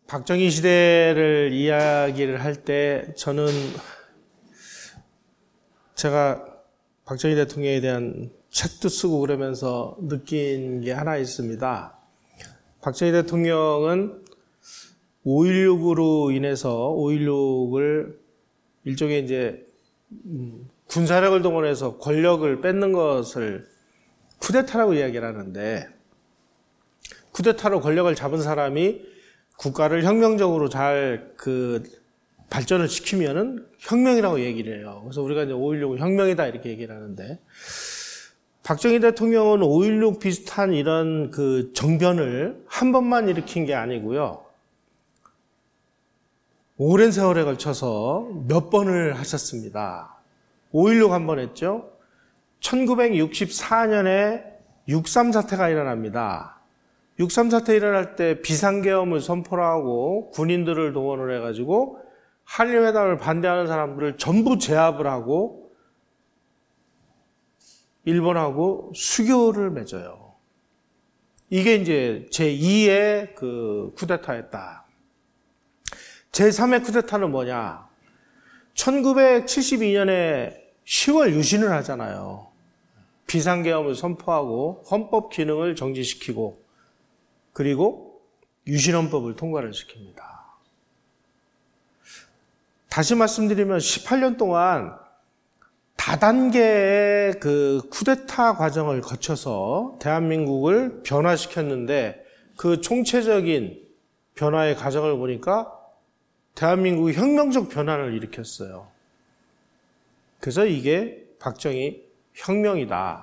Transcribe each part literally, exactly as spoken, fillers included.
박정희 시대를 이야기를 할 때 저는 제가 박정희 대통령에 대한 책도 쓰고 그러면서 느낀 게 하나 있습니다. 박정희 대통령은 오일육으로 인해서 오일육을 일종의 이제 군사력을 동원해서 권력을 뺏는 것을 쿠데타라고 이야기를 하는데, 쿠데타로 권력을 잡은 사람이 국가를 혁명적으로 잘 그 발전을 시키면은 혁명이라고 얘기를 해요. 그래서 우리가 이제 오일육은 혁명이다 이렇게 얘기를 하는데, 박정희 대통령은 오일육 비슷한 이런 그 정변을 한 번만 일으킨 게 아니고요. 오랜 세월에 걸쳐서 몇 번을 하셨습니다. 오일육 한 번 했죠. 천구백육십사 년에 육삼 사태가 일어납니다. 육삼 사태 일어날 때 비상계엄을 선포를 하고 군인들을 동원을 해가지고 한일회담을 반대하는 사람들을 전부 제압을 하고 일본하고 수교를 맺어요. 이게 이제 제이의 그 쿠데타였다. 제삼의 쿠데타는 뭐냐? 천구백칠십이 년에 시월 유신을 하잖아요. 비상계엄을 선포하고 헌법 기능을 정지시키고 그리고 유신헌법을 통과를 시킵니다. 다시 말씀드리면 십팔 년 동안 다단계의 그 쿠데타 과정을 거쳐서 대한민국을 변화시켰는데, 그 총체적인 변화의 과정을 보니까 대한민국이 혁명적 변화를 일으켰어요. 그래서 이게 박정희 혁명이다.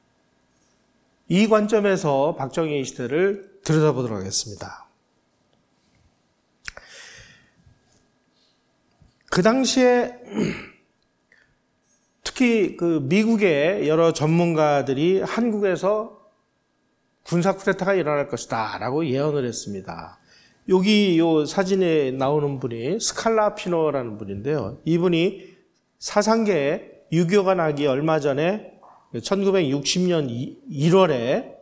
이 관점에서 박정희 시대를 들여다보도록 하겠습니다. 그 당시에 특히 그 미국의 여러 전문가들이 한국에서 군사 쿠데타가 일어날 것이다 라고 예언을 했습니다. 여기 요 사진에 나오는 분이 스칼라피노라는 분인데요. 이분이 사상계에 유교가 나기 얼마 전에 천구백육십 년 일월에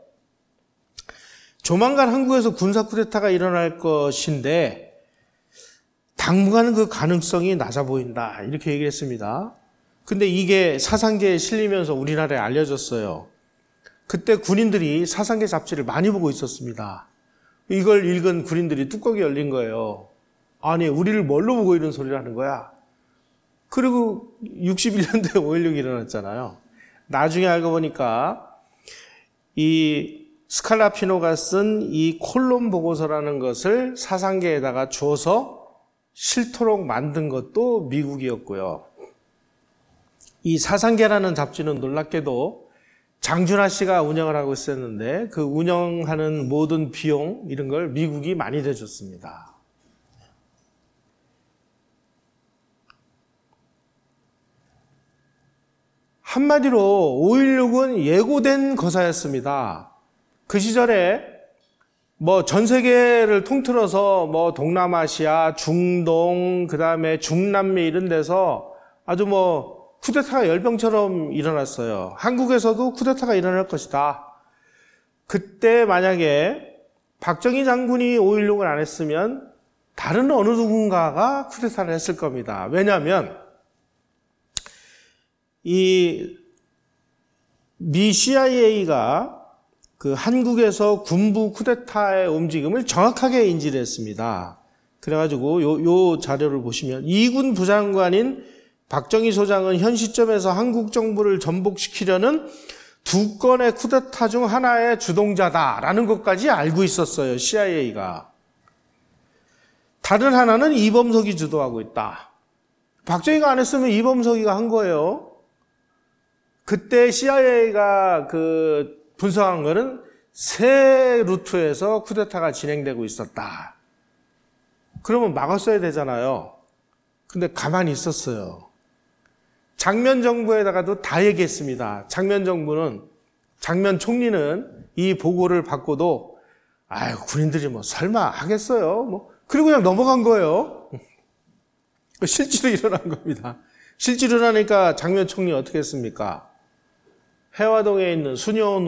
조만간 한국에서 군사 쿠데타가 일어날 것인데 당분간은 그 가능성이 낮아 보인다 이렇게 얘기했습니다. 근데 이게 사상계에 실리면서 우리나라에 알려졌어요. 그때 군인들이 사상계 잡지를 많이 보고 있었습니다. 이걸 읽은 군인들이 뚜껑이 열린 거예요. 아니, 우리를 뭘로 보고 이런 소리를 하는 거야? 그리고 육십일 년도에 오일육이 일어났잖아요. 나중에 알고 보니까 이 스칼라피노가 쓴 이 콜론 보고서라는 것을 사상계에다가 줘서 싫도록 만든 것도 미국이었고요. 이 사상계라는 잡지는 놀랍게도 장준하 씨가 운영을 하고 있었는데 그 운영하는 모든 비용 이런 걸 미국이 많이 대줬습니다. 한마디로 오일육은 예고된 거사였습니다. 그 시절에 뭐 전 세계를 통틀어서 뭐 동남아시아, 중동, 그 다음에 중남미 이런 데서 아주 뭐 쿠데타가 열병처럼 일어났어요. 한국에서도 쿠데타가 일어날 것이다. 그때 만약에 박정희 장군이 오일육을 안 했으면 다른 어느 누군가가 쿠데타를 했을 겁니다. 왜냐하면 이 미 씨아이에이가 그 한국에서 군부 쿠데타의 움직임을 정확하게 인지를 했습니다. 그래가지고 요, 요 자료를 보시면 이군 부장관인 박정희 소장은 현 시점에서 한국 정부를 전복시키려는 두 건의 쿠데타 중 하나의 주동자다라는 것까지 알고 있었어요. 씨아이에이가. 다른 하나는 이범석이 주도하고 있다. 박정희가 안 했으면 이범석이가 한 거예요. 그때 씨아이에이가 그 분석한 거는 세 루트에서 쿠데타가 진행되고 있었다. 그러면 막았어야 되잖아요. 근데 가만히 있었어요. 장면 정부에다가도 다 얘기했습니다. 장면 정부는, 장면 총리는 이 보고를 받고도 아유, 군인들이 뭐 설마 하겠어요? 뭐 그리고 그냥 넘어간 거예요. 실제로 일어난 겁니다. 실제로 일어나니까 장면 총리 어떻게 했습니까? 해화동에 있는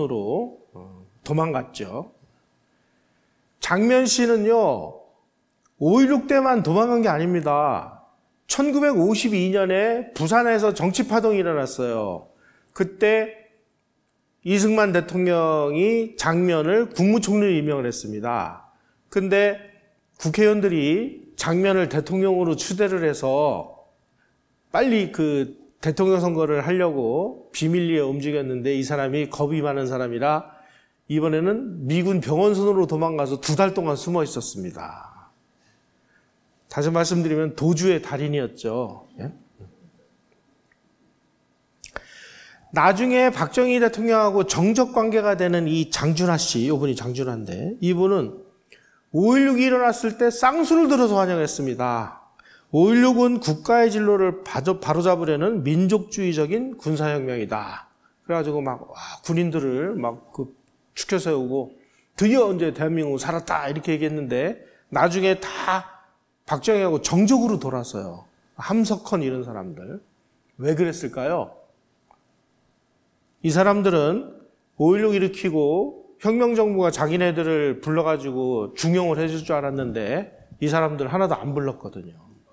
수녀원으로 도망갔죠. 장면 씨는요, 오일육 때만 도망간 게 아닙니다. 천구백오십이 년에 부산에서 정치파동이 일어났어요. 그때 이승만 대통령이 장면을 국무총리로 임명을 했습니다. 근데 국회의원들이 장면을 대통령으로 추대를 해서 빨리 그 대통령 선거를 하려고 비밀리에 움직였는데 이 사람이 겁이 많은 사람이라 이번에는 미군 병원선으로 도망가서 두 달 동안 숨어 있었습니다. 다시 말씀드리면 도주의 달인이었죠. 예? 나중에 박정희 대통령하고 정적 관계가 되는 이 장준하 씨, 이분이 장준하인데 이분은 오일육이 일어났을 때 쌍수를 들어서 환영했습니다. 오일육은 국가의 진로를 바로잡으려는 민족주의적인 군사혁명이다. 그래가지고 막 와, 군인들을 막 그 추켜 세우고 드디어 이제 대한민국 살았다 이렇게 얘기했는데 나중에 다 박정희하고 정적으로 돌았어요. 함석헌 이런 사람들. 왜 그랬을까요? 이 사람들은 오일육 일으키고 혁명정부가 자기네들을 불러가지고 중용을 해줄 줄 알았는데 이 사람들 하나도 안 불렀거든요.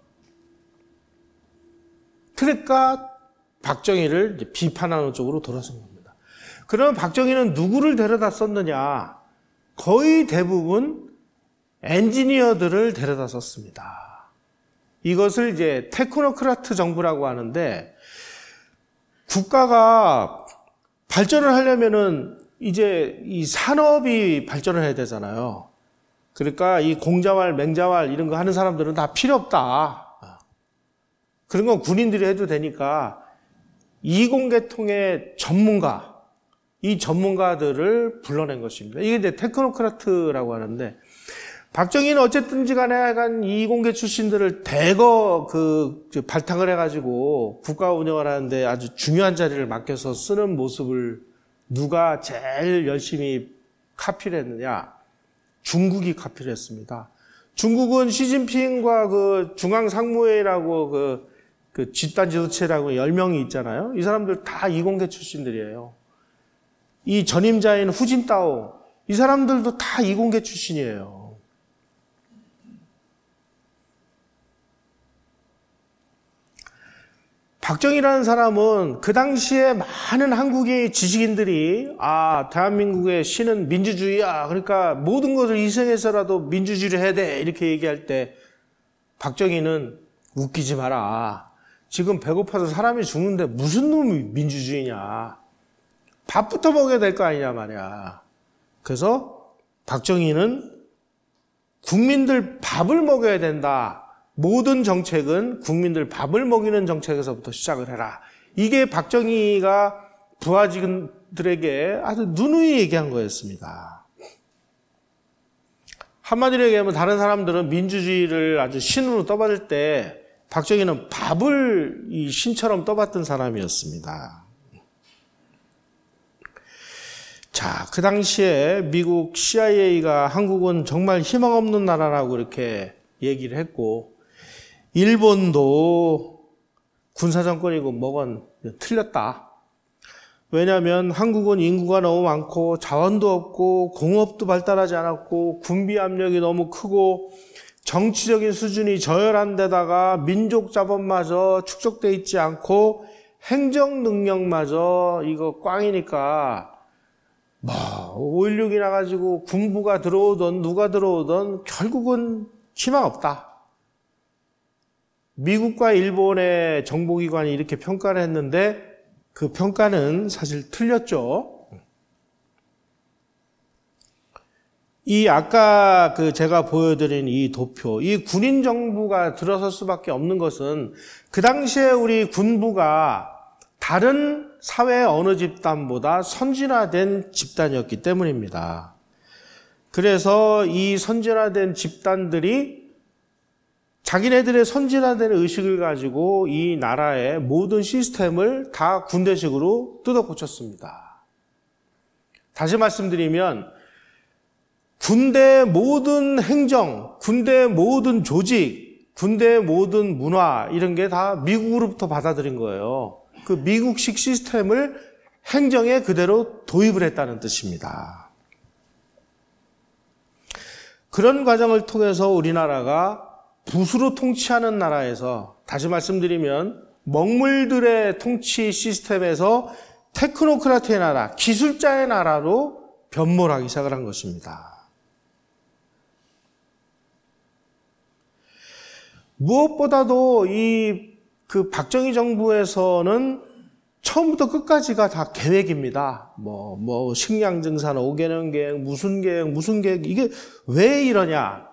그러니까 박정희를 이제 비판하는 쪽으로 돌아선 겁니다. 그러면 박정희는 누구를 데려다 썼느냐? 거의 대부분 엔지니어들을 데려다 썼습니다. 이것을 이제 테크노크라트 정부라고 하는데 국가가 발전을 하려면은 이제 이 산업이 발전을 해야 되잖아요. 그러니까 이 공자왈, 맹자왈 이런 거 하는 사람들은 다 필요 없다. 그런 건 군인들이 해도 되니까 이공계통의 전문가, 이 전문가들을 불러낸 것입니다. 이게 이제 테크노크라트라고 하는데 박정희는 어쨌든지 간에 약간 이공계 출신들을 대거 그 발탁을 해가지고 국가 운영을 하는데 아주 중요한 자리를 맡겨서 쓰는 모습을 누가 제일 열심히 카피를 했느냐? 중국이 카피를 했습니다. 중국은 시진핑과 그 중앙상무회의라고 그, 그 집단 지도체라고 열 명이 있잖아요. 이 사람들 다 이공계 출신들이에요. 이 전임자인 후진타오, 이 사람들도 다 이공계 출신이에요. 박정희라는 사람은 그 당시에 많은 한국의 지식인들이 아 대한민국의 신은 민주주의야. 그러니까 모든 것을 희생해서라도 민주주의를 해야 돼. 이렇게 얘기할 때 박정희는 웃기지 마라. 지금 배고파서 사람이 죽는데 무슨 놈이 민주주의냐. 밥부터 먹여야 될 거 아니냐 말이야. 그래서 박정희는 국민들 밥을 먹여야 된다. 모든 정책은 국민들 밥을 먹이는 정책에서부터 시작을 해라. 이게 박정희가 부하직원들에게 아주 누누이 얘기한 거였습니다. 한마디로 얘기하면 다른 사람들은 민주주의를 아주 신으로 떠받을 때 박정희는 밥을 이 신처럼 떠받던 사람이었습니다. 자, 그 당시에 미국 씨아이에이가 한국은 정말 희망 없는 나라라고 이렇게 얘기를 했고 일본도 군사정권이고 뭐건 틀렸다. 왜냐하면 한국은 인구가 너무 많고 자원도 없고 공업도 발달하지 않았고 군비 압력이 너무 크고 정치적인 수준이 저열한 데다가 민족 자본마저 축적돼 있지 않고 행정 능력마저 이거 꽝이니까 뭐 오일육이 나가지고 군부가 들어오든 누가 들어오든 결국은 희망 없다. 미국과 일본의 정보기관이 이렇게 평가를 했는데 그 평가는 사실 틀렸죠. 이 아까 그 제가 보여드린 이 도표, 이 군인 정부가 들어설 수밖에 없는 것은 그 당시에 우리 군부가 다른 사회 어느 집단보다 선진화된 집단이었기 때문입니다. 그래서 이 선진화된 집단들이 자기네들의 선진화된 의식을 가지고 이 나라의 모든 시스템을 다 군대식으로 뜯어 고쳤습니다. 다시 말씀드리면 군대의 모든 행정, 군대의 모든 조직, 군대의 모든 문화 이런 게 다 미국으로부터 받아들인 거예요. 그 미국식 시스템을 행정에 그대로 도입을 했다는 뜻입니다. 그런 과정을 통해서 우리나라가 붓으로 통치하는 나라에서, 다시 말씀드리면 먹물들의 통치 시스템에서 테크노크라트의 나라, 기술자의 나라로 변모하기 시작을 한 것입니다. 무엇보다도 이 그 박정희 정부에서는 처음부터 끝까지가 다 계획입니다. 뭐, 뭐, 식량 증산 오 개년 계획, 무슨 계획, 무슨 계획, 이게 왜 이러냐.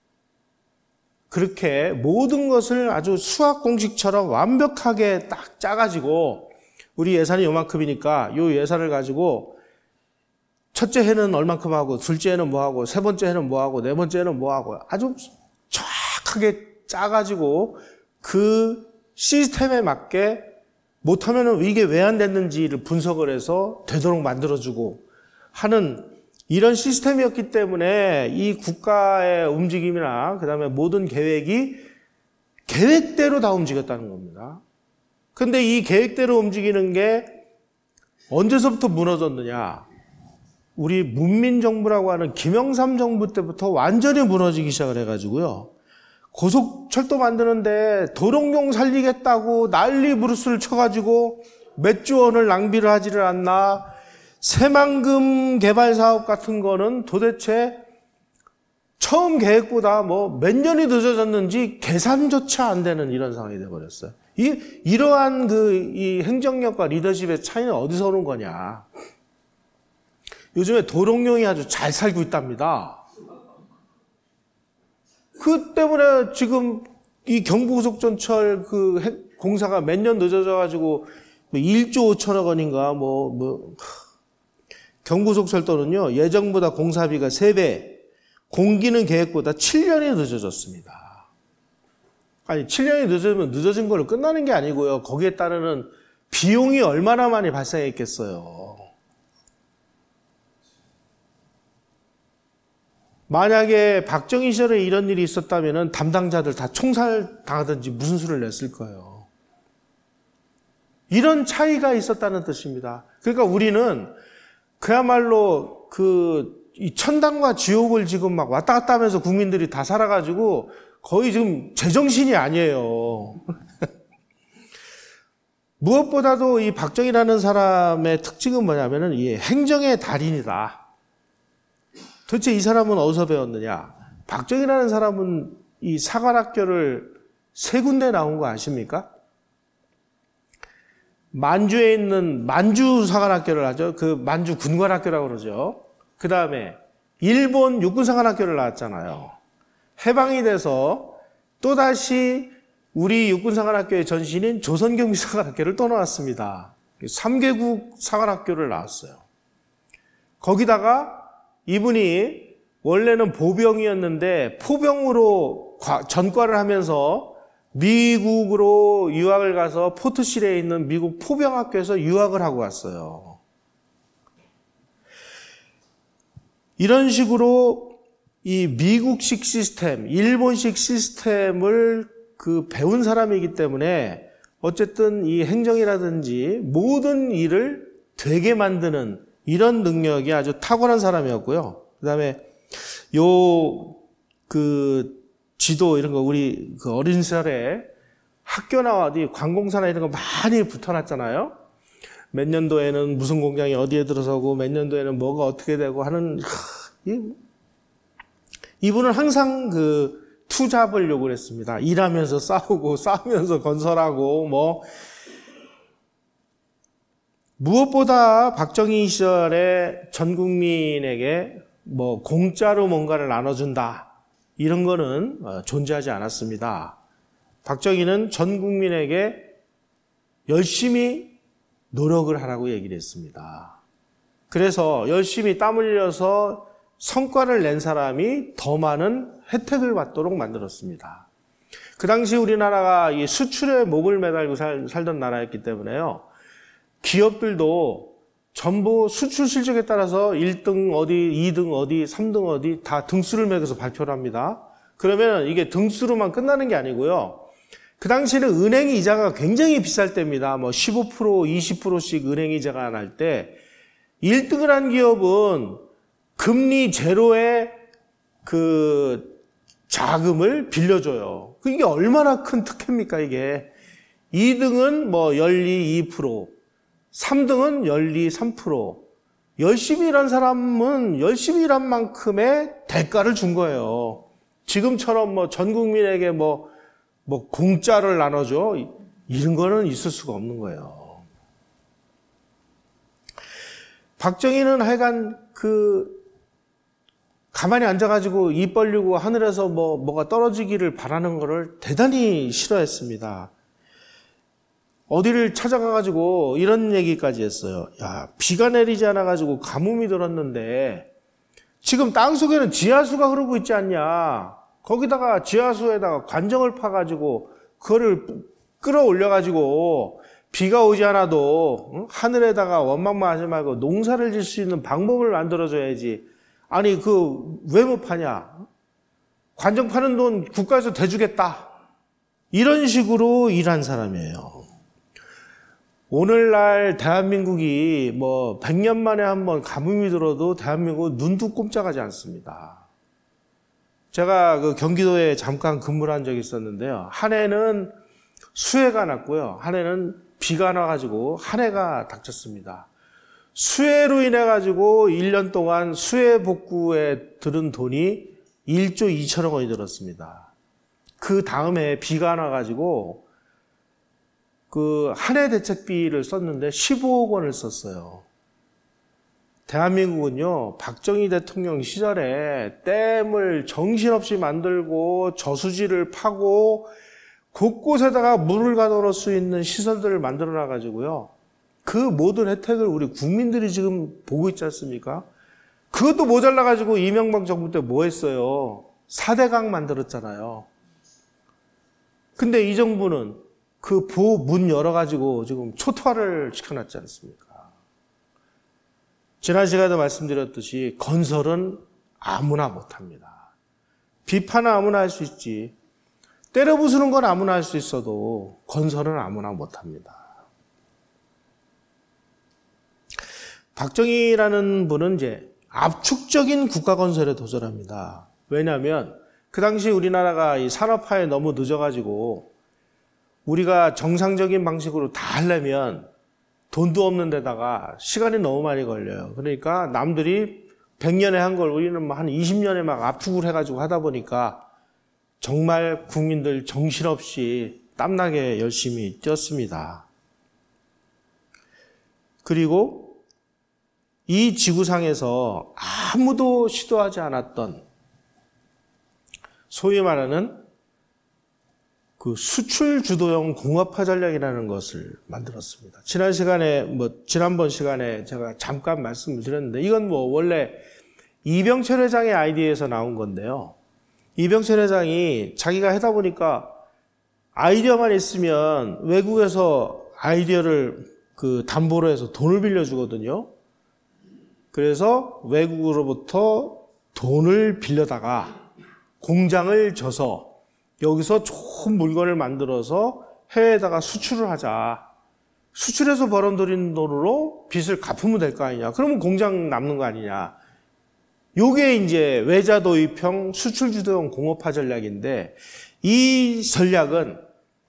그렇게 모든 것을 아주 수학 공식처럼 완벽하게 딱 짜가지고, 우리 예산이 요만큼이니까 요 예산을 가지고, 첫째 해는 얼만큼 하고, 둘째 해는 뭐 하고, 세 번째 해는 뭐 하고, 네 번째 해는 뭐 하고, 아주 정확하게 짜가지고, 그 시스템에 맞게 못하면 이게 왜 안 됐는지를 분석을 해서 되도록 만들어주고 하는 이런 시스템이었기 때문에 이 국가의 움직임이나 그 다음에 모든 계획이 계획대로 다 움직였다는 겁니다. 근데 이 계획대로 움직이는 게 언제서부터 무너졌느냐. 우리 문민정부라고 하는 김영삼 정부 때부터 완전히 무너지기 시작을 해가지고요. 고속철도 만드는데 도롱뇽 살리겠다고 난리 부르스를 쳐가지고 몇 조 원을 낭비를 하지를 않나. 새만금 개발 사업 같은 거는 도대체 처음 계획보다 뭐 몇 년이 늦어졌는지 계산조차 안 되는 이런 상황이 돼버렸어요. 이, 이러한 그, 이 행정력과 리더십의 차이는 어디서 오는 거냐. 요즘에 도롱뇽이 아주 잘 살고 있답니다. 그 때문에 지금 이 경부고속전철 그 공사가 몇 년 늦어져가지고 일조 오천억 원인가 뭐, 뭐, 경부고속철도는요, 예정보다 공사비가 세 배, 공기는 계획보다 칠 년이 늦어졌습니다. 아니, 칠 년이 늦어지면 늦어진 걸로 끝나는 게 아니고요. 거기에 따르는 비용이 얼마나 많이 발생했겠어요. 만약에 박정희 시절에 이런 일이 있었다면 담당자들 다 총살 당하든지 무슨 수를 냈을 거예요. 이런 차이가 있었다는 뜻입니다. 그러니까 우리는 그야말로 그 이 천당과 지옥을 지금 막 왔다 갔다 하면서 국민들이 다 살아가지고 거의 지금 제정신이 아니에요. 무엇보다도 이 박정희라는 사람의 특징은 뭐냐면은 이 행정의 달인이다. 도대체 이 사람은 어디서 배웠느냐? 박정희라는 사람은 이 사관학교를 세 군데 나온 거 아십니까? 만주에 있는 만주 사관학교를 하죠. 그 만주 군관학교라고 그러죠. 그 다음에 일본 육군사관학교를 나왔잖아요. 해방이 돼서 또다시 우리 육군사관학교의 전신인 조선경비사관학교를 또 나왔습니다. 삼 개국 사관학교를 나왔어요. 거기다가 이분이 원래는 보병이었는데 포병으로 전과를 하면서 미국으로 유학을 가서 포트실에 있는 미국 포병학교에서 유학을 하고 왔어요. 이런 식으로 이 미국식 시스템, 일본식 시스템을 그 배운 사람이기 때문에 어쨌든 이 행정이라든지 모든 일을 되게 만드는 이런 능력이 아주 탁월한 사람이었고요. 그 다음에 요 그 지도 이런 거 우리 그 어린 시절에 학교 나와도 관공서나 이런 거 많이 붙어놨잖아요. 몇 년도에는 무슨 공장이 어디에 들어서고 몇 년도에는 뭐가 어떻게 되고 하는 이분은 항상 그 투잡을 요구를 했습니다. 일하면서 싸우고 싸우면서 건설하고 뭐 무엇보다 박정희 시절에 전 국민에게 뭐 공짜로 뭔가를 나눠준다 이런 거는 존재하지 않았습니다. 박정희는 전 국민에게 열심히 노력을 하라고 얘기를 했습니다. 그래서 열심히 땀 흘려서 성과를 낸 사람이 더 많은 혜택을 받도록 만들었습니다. 그 당시 우리나라가 이 수출에 목을 매달고 살, 살던 나라였기 때문에요. 기업들도 전부 수출 실적에 따라서 일 등 어디, 이 등 어디, 삼 등 어디 다 등수를 매겨서 발표를 합니다. 그러면 이게 등수로만 끝나는 게 아니고요. 그 당시에는 은행 이자가 굉장히 비쌀 때입니다. 뭐 십오 퍼센트, 이십 퍼센트씩 은행 이자가 날 때 일 등을 한 기업은 금리 제로에 그 자금을 빌려줘요. 이게 얼마나 큰 특혜입니까, 이게. 이 등은 뭐 연리 이 퍼센트, 삼 등은 연리 삼 퍼센트. 열심히 일한 사람은 열심히 일한 만큼의 대가를 준 거예요. 지금처럼 뭐 전 국민에게 뭐, 뭐 공짜를 나눠줘. 이런 거는 있을 수가 없는 거예요. 박정희는 하여간 그 가만히 앉아가지고 입 벌리고 하늘에서 뭐, 뭐가 떨어지기를 바라는 거를 대단히 싫어했습니다. 어디를 찾아가가지고 이런 얘기까지 했어요. 야, 비가 내리지 않아가지고 가뭄이 들었는데 지금 땅속에는 지하수가 흐르고 있지 않냐. 거기다가 지하수에다가 관정을 파가지고 그거를 끌어올려가지고 비가 오지 않아도 응? 하늘에다가 원망만 하지 말고 농사를 질 수 있는 방법을 만들어줘야지. 아니 그 왜 못 파냐? 관정 파는 돈 국가에서 대주겠다. 이런 식으로 일한 사람이에요. 오늘날 대한민국이 뭐 백 년 만에 한번 가뭄이 들어도 대한민국은 눈도 꼼짝하지 않습니다. 제가 그 경기도에 잠깐 근무를 한 적이 있었는데요. 한 해는 수해가 났고요. 한 해는 비가 나가지고 한 해가 닥쳤습니다. 수해로 인해 가지고 일 년 동안 수해 복구에 들은 돈이 일조 이천억 원이 들었습니다. 그 다음에 비가 나가지고 그 한 해 대책비를 썼는데 십오억 원을 썼어요. 대한민국은요, 박정희 대통령 시절에 댐을 정신없이 만들고 저수지를 파고 곳곳에다가 물을 가둬놓을 수 있는 시설들을 만들어 놔가지고요. 그 모든 혜택을 우리 국민들이 지금 보고 있지 않습니까? 그것도 모자라가지고 이명박 정부 때 뭐 했어요? 사대강 만들었잖아요. 근데 이 정부는 그 보 문 열어가지고 지금 초토화를 시켜놨지 않습니까? 지난 시간에도 말씀드렸듯이 건설은 아무나 못합니다. 비판은 아무나 할 수 있지. 때려 부수는 건 아무나 할 수 있어도 건설은 아무나 못합니다. 박정희라는 분은 이제 압축적인 국가 건설에 도전합니다. 왜냐하면 그 당시 우리나라가 이 산업화에 너무 늦어가지고 우리가 정상적인 방식으로 다 하려면 돈도 없는 데다가 시간이 너무 많이 걸려요. 그러니까 남들이 백 년에 한 걸 우리는 한 이십 년에 막 압축을 해가지고 하다 보니까 정말 국민들 정신없이 땀나게 열심히 뛰었습니다. 그리고 이 지구상에서 아무도 시도하지 않았던 소위 말하는 그 수출 주도형 공업화 전략이라는 것을 만들었습니다. 지난 시간에 뭐 지난번 시간에 제가 잠깐 말씀을 드렸는데 이건 뭐 원래 이병철 회장의 아이디어에서 나온 건데요. 이병철 회장이 자기가 하다 보니까 아이디어만 있으면 외국에서 아이디어를 그 담보로 해서 돈을 빌려주거든요. 그래서 외국으로부터 돈을 빌려다가 공장을 져서 여기서 좋은 물건을 만들어서 해외에다가 수출을 하자. 수출해서 벌어들인 돈으로 빚을 갚으면 될 거 아니냐. 그러면 공장 남는 거 아니냐. 요게 이제 외자 도입형 수출 주도형 공업화 전략인데 이 전략은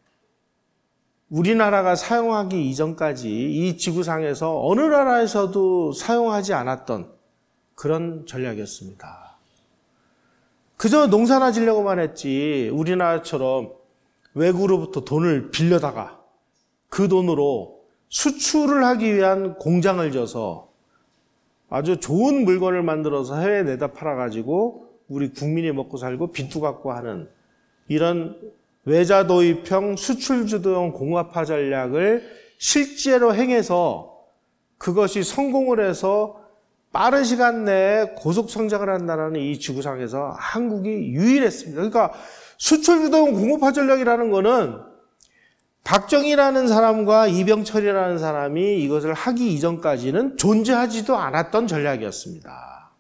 우리나라가 사용하기 이전까지 이 지구상에서 어느 나라에서도 사용하지 않았던 그런 전략이었습니다. 그저 농사나 지려고만 했지 우리나라처럼 외국으로부터 돈을 빌려다가 그 돈으로 수출을 하기 위한 공장을 져서 아주 좋은 물건을 만들어서 해외에 내다 팔아가지고 우리 국민이 먹고 살고 빚도 갚고 하는 이런 외자 도입형 수출 주도형 공업화 전략을 실제로 행해서 그것이 성공을 해서 빠른 시간 내에 고속 성장을 한다는 이 지구상에서 한국이 유일했습니다. 그러니까 수출 주도형 공업화 전략이라는 거는 박정희라는 사람과 이병철이라는 사람이 이것을 하기 이전까지는 존재하지도 않았던 전략이었습니다.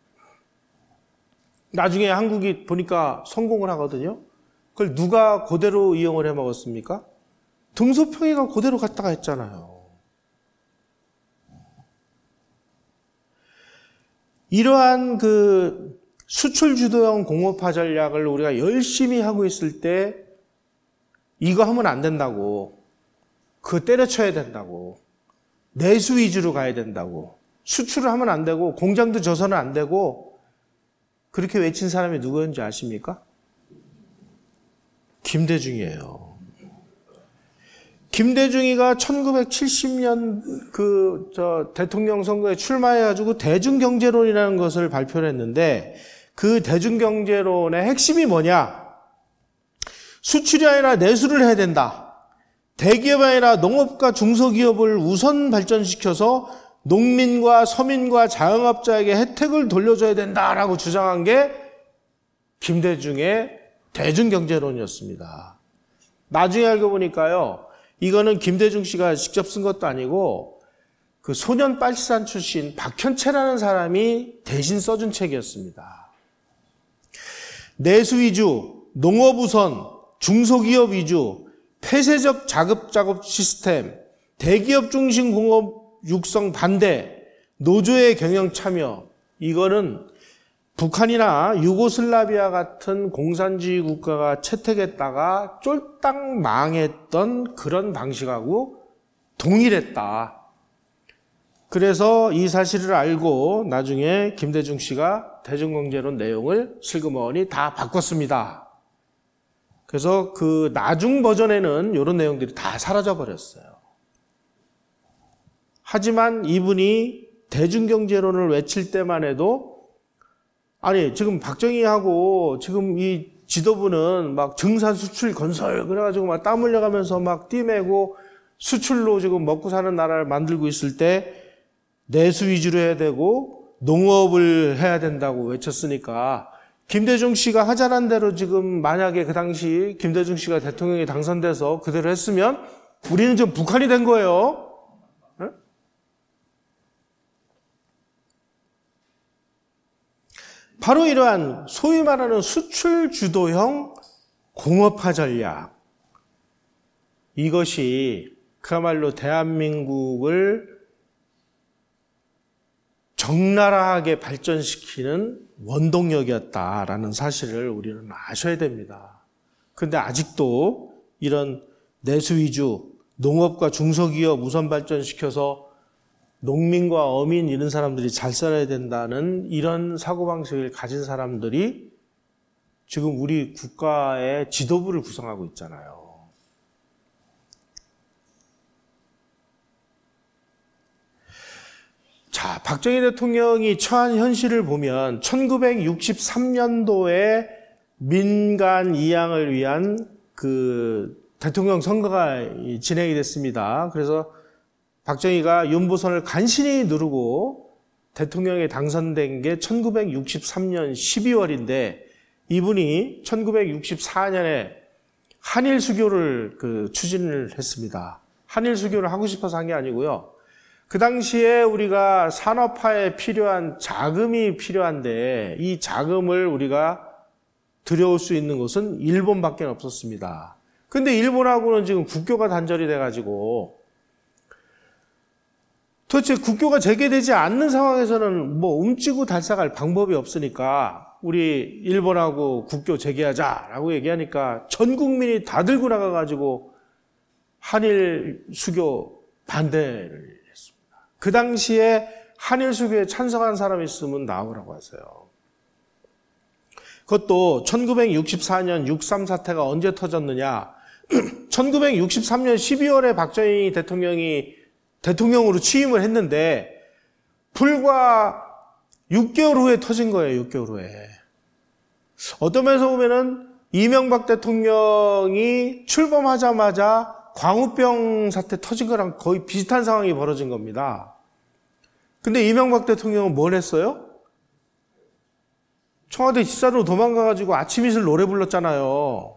나중에 한국이 보니까 성공을 하거든요. 그걸 누가 그대로 이용을 해 먹었습니까? 등소평이가 그대로 갔다가 했잖아요. 이러한 그 수출 주도형 공업화 전략을 우리가 열심히 하고 있을 때 이거 하면 안 된다고, 그거 때려쳐야 된다고, 내수 위주로 가야 된다고, 수출을 하면 안 되고 공장도 져서는 안 되고, 그렇게 외친 사람이 누구였는지 아십니까? 김대중이에요. 김대중이가 천구백칠십 년 그 저 대통령 선거에 출마해가지고 대중경제론이라는 것을 발표를 했는데, 그 대중경제론의 핵심이 뭐냐? 수출이 아니라 내수를 해야 된다. 대기업이 아니라 농업과 중소기업을 우선 발전시켜서 농민과 서민과 자영업자에게 혜택을 돌려줘야 된다라고 주장한 게 김대중의 대중경제론이었습니다. 나중에 알고 보니까요, 이거는 김대중 씨가 직접 쓴 것도 아니고 그 소년 빨치산 출신 박현채라는 사람이 대신 써준 책이었습니다. 내수 위주, 농업 우선, 중소기업 위주, 폐쇄적 자급 작업 시스템, 대기업 중심 공업 육성 반대, 노조의 경영 참여, 이거는 북한이나 유고슬라비아 같은 공산주의 국가가 채택했다가 쫄딱 망했던 그런 방식하고 동일했다. 그래서 이 사실을 알고 나중에 김대중 씨가 대중경제론 내용을 슬그머니 다 바꿨습니다. 그래서 그 나중 버전에는 이런 내용들이 다 사라져 버렸어요. 하지만 이분이 대중경제론을 외칠 때만 해도, 아니 지금 박정희하고 지금 이 지도부는 막 증산 수출 건설 그래가지고 막 땀 흘려가면서 막 뛰매고 수출로 지금 먹고 사는 나라를 만들고 있을 때 내수 위주로 해야 되고 농업을 해야 된다고 외쳤으니까, 김대중 씨가 하자는 대로 지금 만약에 그 당시 김대중 씨가 대통령이 당선돼서 그대로 했으면 우리는 좀 북한이 된 거예요. 네? 바로 이러한 소위 말하는 수출 주도형 공업화 전략, 이것이 그야말로 대한민국을 적나라하게 발전시키는 원동력이었다라는 사실을 우리는 아셔야 됩니다. 그런데 아직도 이런 내수 위주, 농업과 중소기업 우선 발전시켜서 농민과 어민 이런 사람들이 잘 살아야 된다는 이런 사고방식을 가진 사람들이 지금 우리 국가의 지도부를 구성하고 있잖아요. 자, 박정희 대통령이 처한 현실을 보면 천구백육십삼 년도에 민간 이양을 위한 그 대통령 선거가 진행이 됐습니다. 그래서 박정희가 윤보선을 간신히 누르고 대통령에 당선된 게 천구백육십삼 년 십이월인데, 이분이 천구백육십사 년에 한일 수교를 그 추진을 했습니다. 한일 수교를 하고 싶어서 한 게 아니고요. 그 당시에 우리가 산업화에 필요한 자금이 필요한데 이 자금을 우리가 들여올 수 있는 곳은 일본밖에 없었습니다. 근데 일본하고는 지금 국교가 단절이 돼가지고 도대체 국교가 재개되지 않는 상황에서는 뭐 움찌고 달싹할 방법이 없으니까 우리 일본하고 국교 재개하자라고 얘기하니까 전 국민이 다 들고 나가가지고 한일 수교 반대를 그 당시에 한일 수교에 찬성한 사람이 있으면 나오라고 하세요. 그것도 천구백육십사 년 육삼 사태가 언제 터졌느냐. 천구백육십삼 년 십이월에 박정희 대통령이 대통령으로 취임을 했는데 불과 육 개월 후에 터진 거예요. 육 개월 후에. 어떤 면에서 보면은 이명박 대통령이 출범하자마자 광우병 사태 터진 거랑 거의 비슷한 상황이 벌어진 겁니다. 근데 이명박 대통령은 뭘 했어요? 청와대 뒷산으로 도망가가지고 아침 이슬 노래 불렀잖아요.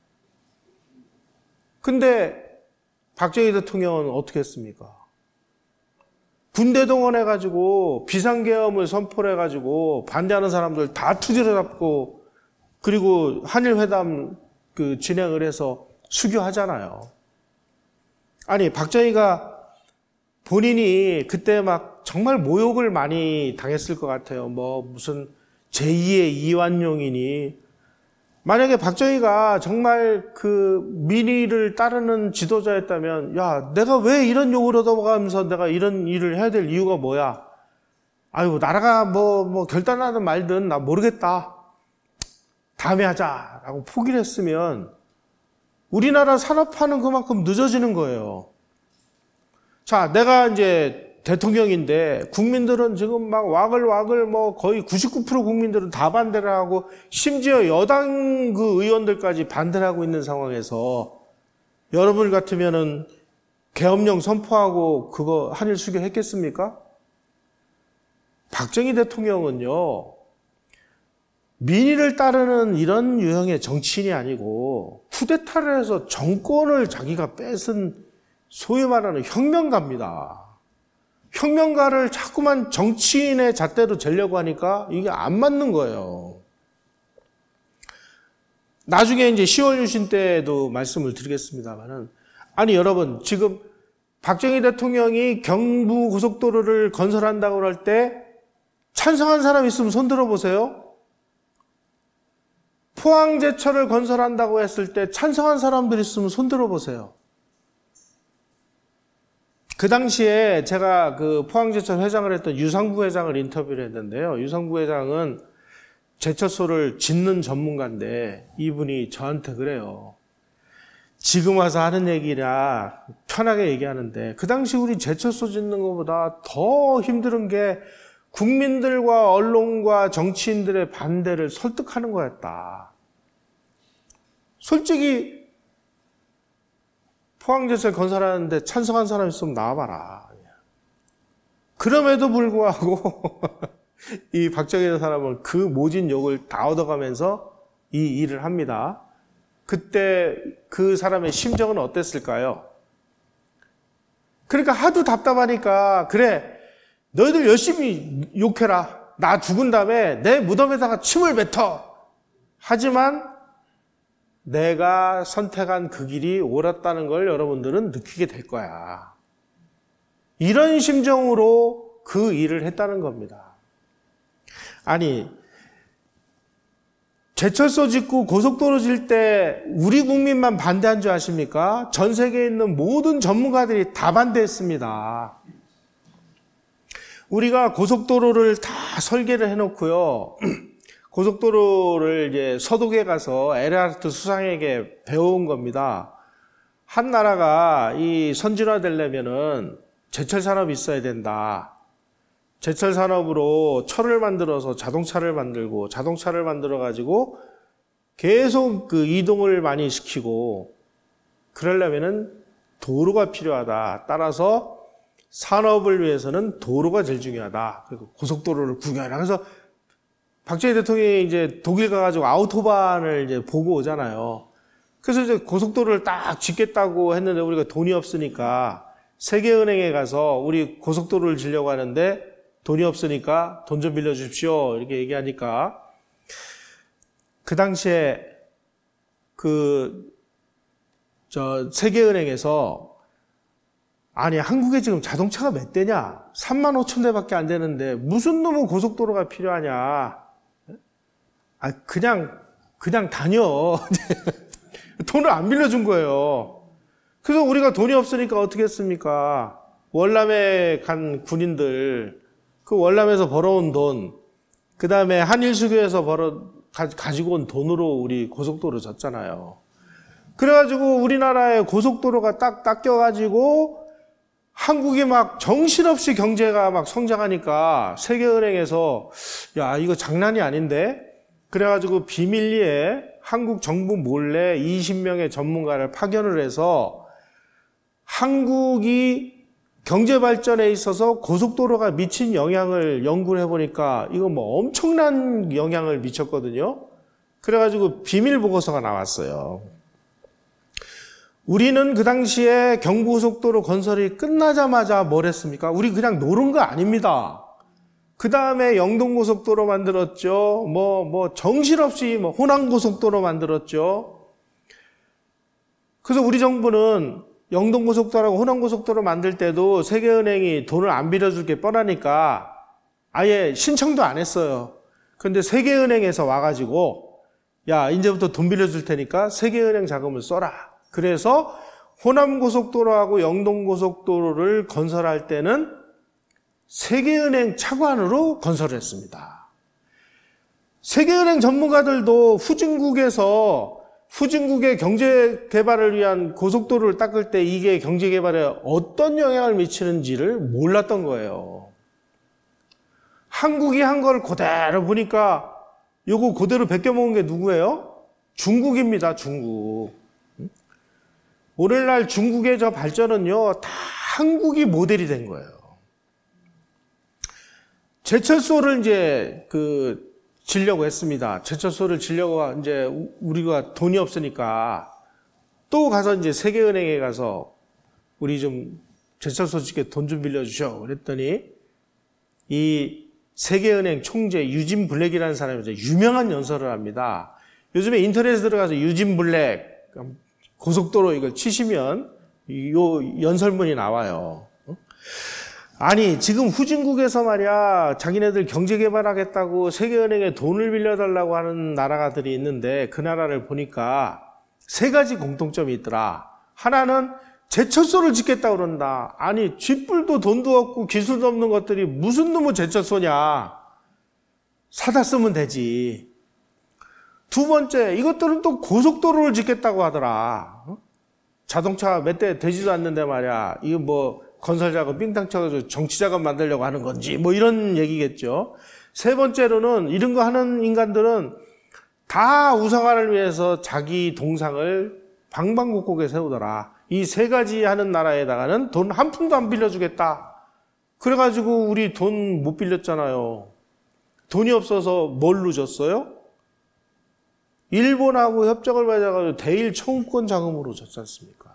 근데 박정희 대통령은 어떻게 했습니까? 군대 동원해가지고 비상계엄을 선포를 해가지고 반대하는 사람들 다 투지를 잡고 그리고 한일회담 그 진행을 해서 수교하잖아요. 아니, 박정희가 본인이 그때 막 정말 모욕을 많이 당했을 것 같아요. 뭐 무슨 제이의 이완용이니, 만약에 박정희가 정말 그 민의를 따르는 지도자였다면, 야, 내가 왜 이런 욕을 얻어가면서 내가 이런 일을 해야 될 이유가 뭐야? 아이고, 나라가 뭐, 뭐, 결단하든 말든 나 모르겠다. 다음에 하자. 라고 포기를 했으면, 우리나라 산업화는 그만큼 늦어지는 거예요. 자, 내가 이제 대통령인데 국민들은 지금 막 와글와글 뭐 거의 구십구 퍼센트 국민들은 다 반대를 하고 심지어 여당 그 의원들까지 반대를 하고 있는 상황에서 여러분 같으면은 계엄령 선포하고 그거 한일 수교했겠습니까? 박정희 대통령은요, 민의를 따르는 이런 유형의 정치인이 아니고 쿠데타를 해서 정권을 자기가 뺏은 소위 말하는 혁명가입니다. 혁명가를 자꾸만 정치인의 잣대로 재려고 하니까 이게 안 맞는 거예요. 나중에 이제 시월 유신 때도 말씀을 드리겠습니다만은, 아니 여러분, 지금 박정희 대통령이 경부 고속도로를 건설한다고 할 때 찬성한 사람 있으면 손 들어보세요. 포항제철을 건설한다고 했을 때 찬성한 사람들 있으면 손 들어보세요. 그 당시에 제가 그 포항제철 회장을 했던 유상부 회장을 인터뷰를 했는데요. 유상부 회장은 제철소를 짓는 전문가인데 이분이 저한테 그래요. 지금 와서 하는 얘기라 편하게 얘기하는데 그 당시 우리 제철소 짓는 것보다 더 힘든 게 국민들과 언론과 정치인들의 반대를 설득하는 거였다. 솔직히 포항제철 건설하는데 찬성한 사람 있으면 나와봐라. 그럼에도 불구하고 이 박정희 사람은 그 모진 욕을 다 얻어가면서 이 일을 합니다. 그때 그 사람의 심정은 어땠을까요? 그러니까 하도 답답하니까 그래 너희들 열심히 욕해라. 나 죽은 다음에 내 무덤에다가 침을 뱉어. 하지만 내가 선택한 그 길이 옳았다는 걸 여러분들은 느끼게 될 거야. 이런 심정으로 그 일을 했다는 겁니다. 아니, 제철소 짓고 고속도로 질 때 우리 국민만 반대한 줄 아십니까? 전 세계에 있는 모든 전문가들이 다 반대했습니다. 우리가 고속도로를 다 설계를 해놓고요. 고속도로를 이제 서독에 가서 에르하르트 수상에게 배워온 겁니다. 한 나라가 이 선진화 되려면은 제철 산업이 있어야 된다. 제철 산업으로 철을 만들어서 자동차를 만들고 자동차를 만들어 가지고 계속 그 이동을 많이 시키고 그러려면은 도로가 필요하다. 따라서 산업을 위해서는 도로가 제일 중요하다. 그리고 고속도로를 구경하라. 그래서 박정희 대통령이 이제 독일 가가지고 아우토반을 이제 보고 오잖아요. 그래서 이제 고속도로를 딱 짓겠다고 했는데 우리가 돈이 없으니까 세계은행에 가서 우리 고속도로를 지려고 하는데 돈이 없으니까 돈 좀 빌려주십시오. 이렇게 얘기하니까 그 당시에 그, 저, 세계은행에서 아니, 한국에 지금 자동차가 몇 대냐? 삼만 오천 대밖에 안 되는데 무슨 놈의 고속도로가 필요하냐? 아, 그냥, 그냥 다녀. 돈을 안 빌려준 거예요. 그래서 우리가 돈이 없으니까 어떻게 했습니까? 월남에 간 군인들, 그 월남에서 벌어온 돈, 그 다음에 한일수교에서 벌어, 가, 가지고 온 돈으로 우리 고속도로 졌잖아요. 그래가지고 우리나라의 고속도로가 딱 닦여가지고 한국이 막 정신없이 경제가 막 성장하니까 세계은행에서 야, 이거 장난이 아닌데? 그래가지고 비밀리에 한국 정부 몰래 이십 명의 전문가를 파견을 해서 한국이 경제 발전에 있어서 고속도로가 미친 영향을 연구를 해보니까 이거 뭐 엄청난 영향을 미쳤거든요. 그래가지고 비밀 보고서가 나왔어요. 우리는 그 당시에 경부고속도로 건설이 끝나자마자 뭘 했습니까? 우리 그냥 노는 거 아닙니다. 그 다음에 영동고속도로 만들었죠. 뭐, 뭐, 정신없이 뭐, 호남고속도로 만들었죠. 그래서 우리 정부는 영동고속도로하고 호남고속도로 만들 때도 세계은행이 돈을 안 빌려줄 게 뻔하니까 아예 신청도 안 했어요. 근데 세계은행에서 와가지고 야, 이제부터 돈 빌려줄 테니까 세계은행 자금을 써라. 그래서 호남고속도로하고 영동고속도로를 건설할 때는 세계은행 차관으로 건설을 했습니다. 세계은행 전문가들도 후진국에서 후진국의 경제개발을 위한 고속도로를 닦을 때 이게 경제개발에 어떤 영향을 미치는지를 몰랐던 거예요. 한국이 한 걸 그대로 보니까 요거 그대로 베껴먹은 게 누구예요? 중국입니다. 중국. 오늘날 중국의 저 발전은요, 다 한국이 모델이 된 거예요. 제철소를 이제 그 지려고 했습니다. 제철소를 지려고 이제 우리가 돈이 없으니까 또 가서 이제 세계은행에 가서 우리 좀 제철소 짓게 돈 좀 빌려주셔. 그랬더니 이 세계은행 총재 유진 블랙이라는 사람이 이제 유명한 연설을 합니다. 요즘에 인터넷에 들어가서 유진 블랙 고속도로 이걸 치시면 요 연설문이 나와요. 아니 지금 후진국에서 말이야 자기네들 경제개발하겠다고 세계은행에 돈을 빌려달라고 하는 나라들이 있는데 그 나라를 보니까 세 가지 공통점이 있더라. 하나는 제철소를 짓겠다고 그런다. 아니 쥐뿔도 돈도 없고 기술도 없는 것들이 무슨 놈의 제철소냐. 사다 쓰면 되지. 두 번째, 이것들은 또 고속도로를 짓겠다고 하더라. 자동차 몇 대 되지도 않는데 말이야. 이거 뭐 건설 작업 빙탕 쳐가지고 정치 작업 만들려고 하는 건지 뭐 이런 얘기겠죠. 세 번째로는 이런 거 하는 인간들은 다 우상화를 위해서 자기 동상을 방방곡곡에 세우더라. 이 세 가지 하는 나라에다가는 돈 한 푼도 안 빌려주겠다. 그래가지고 우리 돈 못 빌렸잖아요. 돈이 없어서 뭘로 줬어요? 일본하고 협정을 맺어가지고 대일 청구권 자금으로 줬지 않습니까?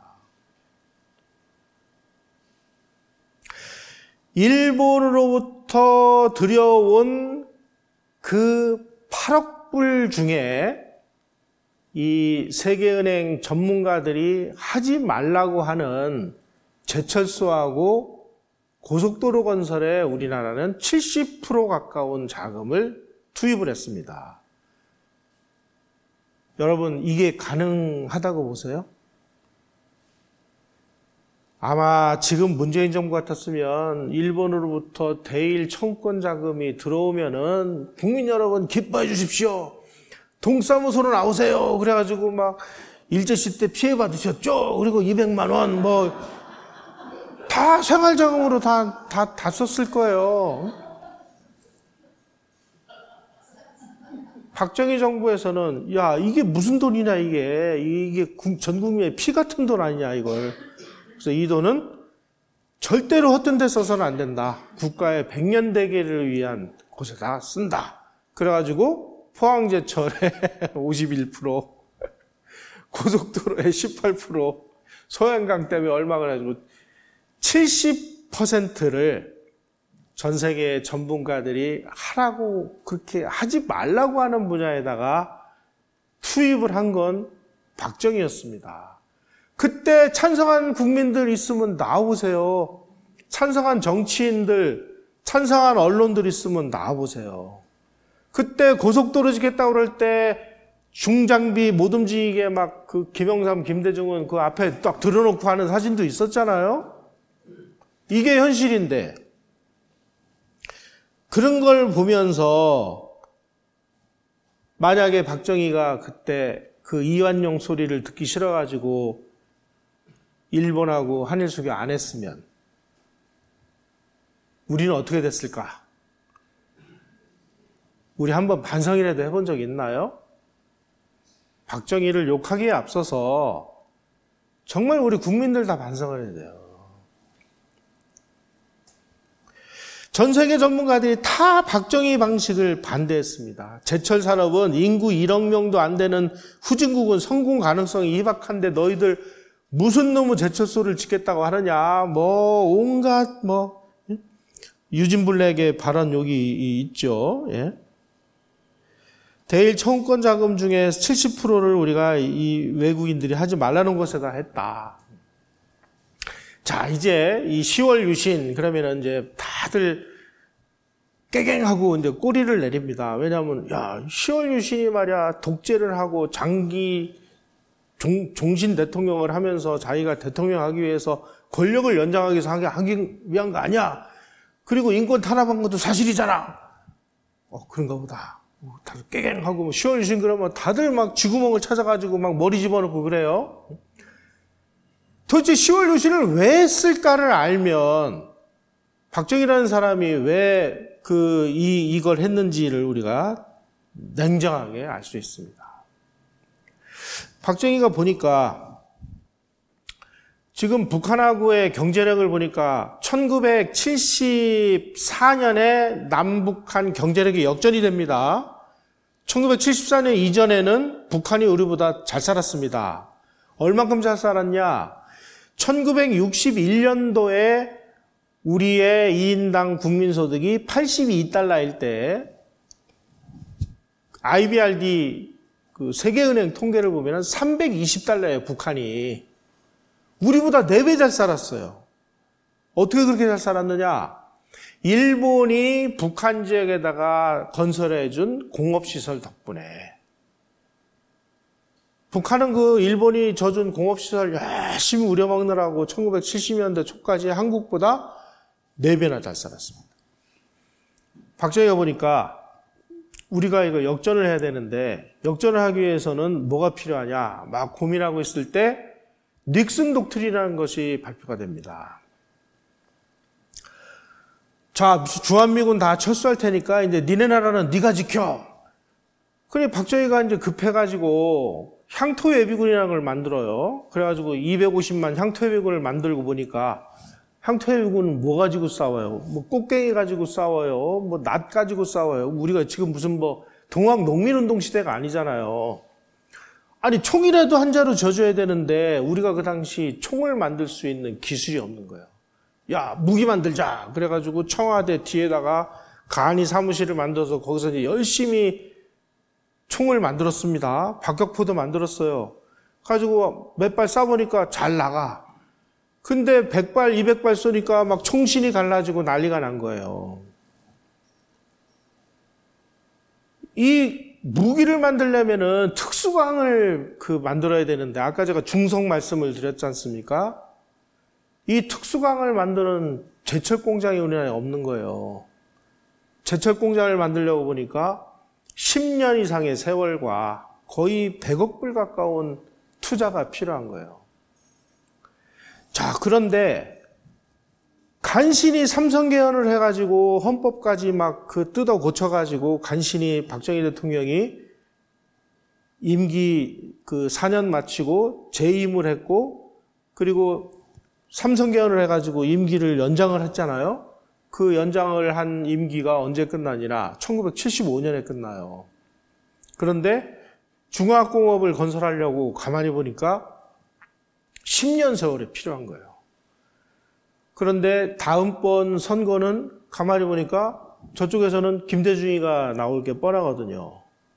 일본으로부터 들여온 그 팔억 불 중에 이 세계은행 전문가들이 하지 말라고 하는 제철소하고 고속도로 건설에 우리나라는 칠십 퍼센트 가까운 자금을 투입을 했습니다. 여러분, 이게 가능하다고 보세요? 아마 지금 문재인 정부 같았으면 일본으로부터 대일 청구권 자금이 들어오면은 국민 여러분 기뻐해 주십시오. 동사무소로 나오세요. 그래가지고 막 일제시 때 피해 받으셨죠? 그리고 이백만 원 뭐 다 생활자금으로 다, 다, 다 썼을 거예요. 박정희 정부에서는 야 이게 무슨 돈이냐 이게 이게 전 국민의 피 같은 돈 아니냐 이걸. 그래서 이 돈은 절대로 헛된 데 써서는 안 된다. 국가의 백년대계를 위한 곳에다 쓴다. 그래가지고 포항제철에 오십일 퍼센트, 고속도로에 십팔 퍼센트, 소양강 때문에 얼마 그래가지고 칠십 퍼센트를 전 세계 전문가들이 하라고 그렇게 하지 말라고 하는 분야에다가 투입을 한 건 박정희였습니다. 그때 찬성한 국민들 있으면 나와보세요. 찬성한 정치인들, 찬성한 언론들 있으면 나와보세요. 그때 고속도로 짓겠다고 그럴 때 중장비 못 움직이게 막 그 김영삼, 김대중은 그 앞에 딱 들어놓고 하는 사진도 있었잖아요. 이게 현실인데 그런 걸 보면서 만약에 박정희가 그때 그 이완용 소리를 듣기 싫어가지고 일본하고 한일 수교 안 했으면 우리는 어떻게 됐을까? 우리 한번 반성이라도 해본 적 있나요? 박정희를 욕하기에 앞서서 정말 우리 국민들 다 반성을 해야 돼요. 전 세계 전문가들이 다 박정희 방식을 반대했습니다. 제철 산업은 인구 일억 명도 안 되는 후진국은 성공 가능성이 희박한데 너희들 무슨 놈의 제철소를 짓겠다고 하느냐. 뭐 온갖 뭐 유진 블랙의 발언 여기 있죠. 예. 대일 청구권 자금 중에 칠십 퍼센트를 우리가 이 외국인들이 하지 말라는 곳에다 했다. 자, 이제 이 시월 유신, 그러면은 이제 다들 깨갱하고 이제 꼬리를 내립니다. 왜냐하면 야 시월 유신이 말이야 독재를 하고 장기 종, 종신 대통령을 하면서 자기가 대통령 하기 위해서 권력을 연장하기 위해서 하기 위한 거 아니야. 그리고 인권 탄압한 것도 사실이잖아. 어 그런가 보다. 다들 깨갱하고 시월 유신 그러면 다들 막 쥐구멍을 찾아가지고 막 머리 집어넣고 그래요. 도대체 시월 유신을 왜 했을까를 알면 박정희라는 사람이 왜 그 이 이걸 했는지를 우리가 냉정하게 알 수 있습니다. 박정희가 보니까 지금 북한하고의 경제력을 보니까 천구백칠십사 년에 남북한 경제력이 역전이 됩니다. 천구백칠십사 년 이전에는 북한이 우리보다 잘 살았습니다. 얼만큼 잘 살았냐? 천구백육십일 년도에 우리의 이 인당 국민소득이 팔십이 달러일 때 아이비알디 그 세계은행 통계를 보면 삼백이십 달러예요, 북한이. 우리보다 네 배 잘 살았어요. 어떻게 그렇게 잘 살았느냐? 일본이 북한 지역에다가 건설해준 공업시설 덕분에. 북한은 그 일본이 져준 공업시설 열심히 우려먹느라고 천구백칠십 년대 초까지 한국보다 네 배나 잘 살았습니다. 박정희가 보니까 우리가 이거 역전을 해야 되는데 역전을 하기 위해서는 뭐가 필요하냐 막 고민하고 있을 때 닉슨 독트린이라는 것이 발표가 됩니다. 자, 주한미군 다 철수할 테니까 이제 니네 나라는 네가 지켜. 그래 박정희가 이제 급해가지고 향토예비군이라는 걸 만들어요. 그래가지고 이백오십만 향토예비군을 만들고 보니까 향토예비군은 뭐 가지고 싸워요? 뭐 꽃갱이 가지고 싸워요? 뭐 낫 가지고 싸워요? 우리가 지금 무슨 뭐 동학 농민운동 시대가 아니잖아요. 아니 총이라도 한 자루 져줘야 되는데 우리가 그 당시 총을 만들 수 있는 기술이 없는 거예요. 야 무기 만들자. 그래가지고 청와대 뒤에다가 간이 사무실을 만들어서 거기서 이제 열심히 총을 만들었습니다. 박격포도 만들었어요. 가지고 몇 발 쏴보니까 잘 나가. 근데 백 발, 이백 발 쏘니까 막 총신이 갈라지고 난리가 난 거예요. 이 무기를 만들려면은 특수광을 그 만들어야 되는데 아까 제가 중성 말씀을 드렸지 않습니까? 이 특수광을 만드는 제철 공장이 우리나라에 없는 거예요. 제철 공장을 만들려고 보니까 십 년 이상의 세월과 거의 백억 불 가까운 투자가 필요한 거예요. 자, 그런데 간신히 삼성 개헌을 해가지고 헌법까지 막 그 뜯어 고쳐가지고 간신히 박정희 대통령이 임기 그 사 년 마치고 재임을 했고 그리고 삼성 개헌을 해가지고 임기를 연장을 했잖아요. 그 연장을 한 임기가 언제 끝나니라 천구백칠십오 년에 끝나요. 그런데 중화공업을 건설하려고 가만히 보니까 십 년 세월이 필요한 거예요. 그런데 다음번 선거는 가만히 보니까 저쪽에서는 김대중이가 나올 게 뻔하거든요.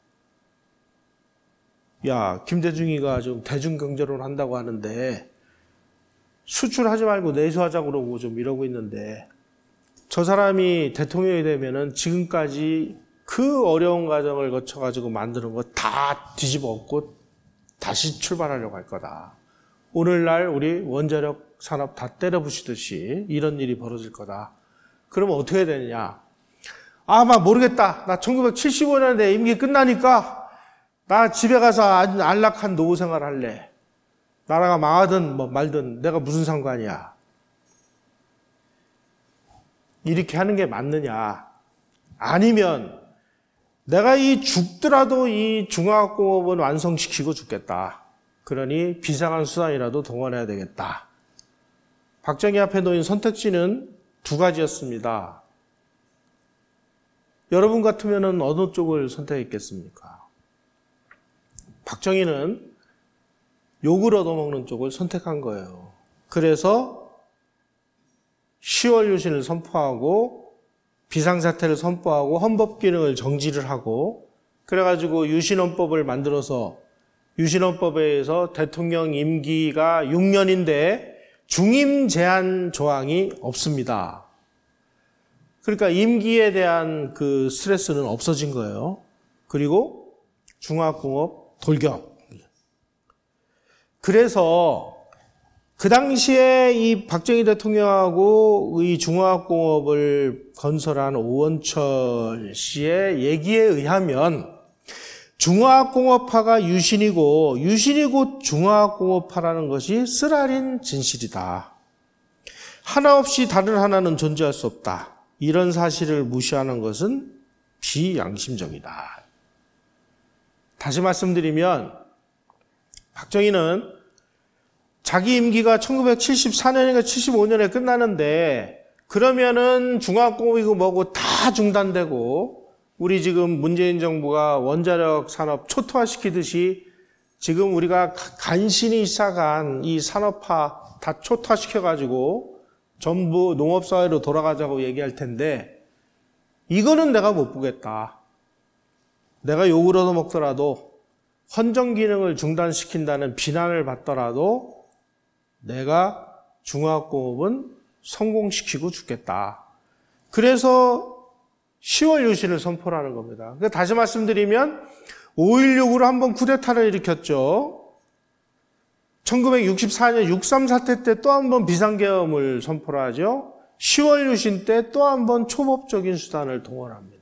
야, 김대중이가 좀 대중경제론 한다고 하는데 수출하지 말고 내수하자고 그러고 좀 이러고 있는데 저 사람이 대통령이 되면은 지금까지 그 어려운 과정을 거쳐가지고 만드는 거 다 뒤집어 엎고 다시 출발하려고 할 거다. 오늘날 우리 원자력 산업 다 때려 부시듯이 이런 일이 벌어질 거다. 그러면 어떻게 되느냐? 아, 막 모르겠다. 나 천구백칠십오 년에 내 임기 끝나니까 나 집에 가서 안락한 노후 생활 할래. 나라가 망하든 뭐 말든 내가 무슨 상관이야. 이렇게 하는 게 맞느냐? 아니면 내가 이 죽더라도 이 중화학공업은 완성시키고 죽겠다. 그러니 비상한 수단이라도 동원해야 되겠다. 박정희 앞에 놓인 선택지는 두 가지였습니다. 여러분 같으면 어느 쪽을 선택했겠습니까? 박정희는 욕을 얻어먹는 쪽을 선택한 거예요. 그래서 시월 유신을 선포하고 비상사태를 선포하고 헌법 기능을 정지를 하고 그래가지고 유신헌법을 만들어서 유신헌법에 의해서 대통령 임기가 육 년인데 중임 제한 조항이 없습니다. 그러니까 임기에 대한 그 스트레스는 없어진 거예요. 그리고 중화학공업 돌격. 그래서 그 당시에 이 박정희 대통령하고 이 중화학공업을 건설한 오원철 씨의 얘기에 의하면 중화학공업파가 유신이고 유신이 곧 중화학공업파라는 것이 쓰라린 진실이다. 하나 없이 다른 하나는 존재할 수 없다. 이런 사실을 무시하는 것은 비양심적이다. 다시 말씀드리면 박정희는 자기 임기가 천구백칠십사 년인가 칠십오 년에 끝나는데 그러면은 중화학공업이고 뭐고 다 중단되고 우리 지금 문재인 정부가 원자력 산업 초토화시키듯이 지금 우리가 간신히 시작한 이 산업화 다 초토화시켜가지고 전부 농업사회로 돌아가자고 얘기할 텐데 이거는 내가 못 보겠다. 내가 욕을 얻어먹더라도 헌정 기능을 중단시킨다는 비난을 받더라도 내가 중화학공업은 성공시키고 죽겠다. 그래서 시월 유신을 선포하는 겁니다. 그러니까 다시 말씀드리면 오일육으로 한번 쿠데타를 일으켰죠. 천구백육십사 년 육삼 사태 때 또 한 번 비상계엄을 선포를 하죠. 시월 유신 때 또 한 번 초법적인 수단을 동원합니다.